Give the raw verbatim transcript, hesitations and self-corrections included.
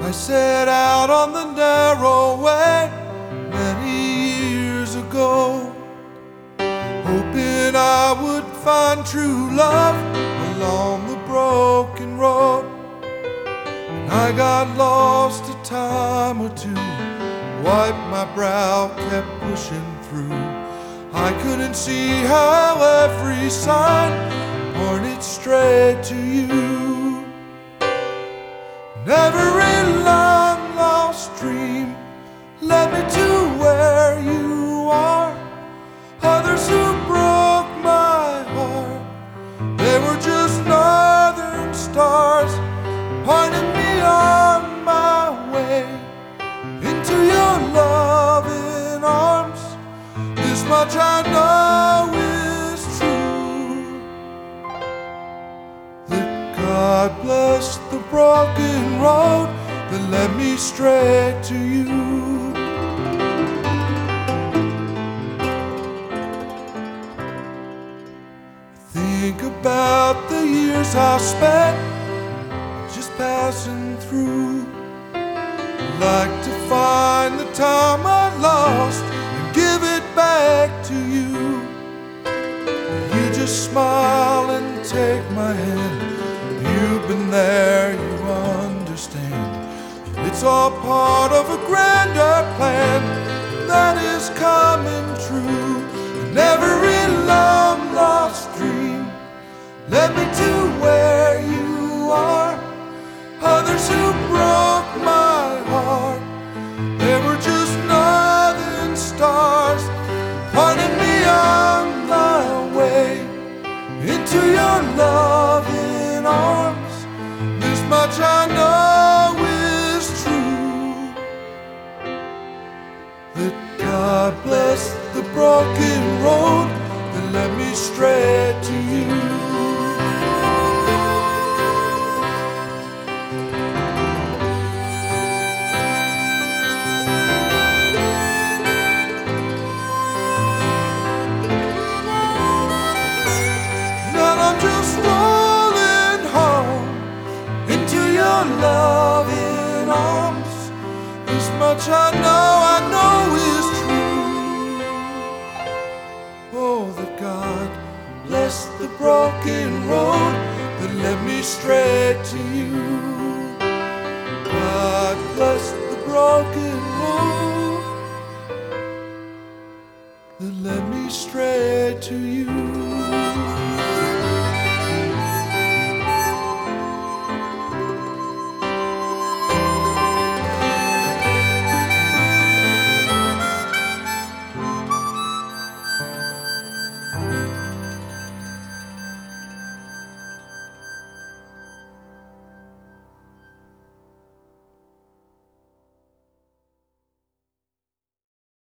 I set out on the narrow way many years ago, hoping I would find true love along the broken road. And I got lost a time or two, wiped my brow, kept pushing through. I couldn't see how every sign pointed straight to you. And every long lost dream led me to where you are. Others who broke my heart, they were just northern stars, pointing me on my way into your loving arms. This much I know is true, that God blessed the broken road that led me straight to you. Think about the years I spent just passing through. Like to find the time I lost and give it back to you. You just smile and take my hand. You've been there, you understand. It's all part of a grander plan that is coming true. And every long lost dream led me to where you are. Others who broke my heart, they were just northern stars, pointing me on my way into your loving arms. This much I know is true, that God blessed the broken road that led me straight to you. I'm just rolling home into your loving arms. This much I know, I know is true. Oh, that God bless the broken road that led me straight to you. God bless the broken road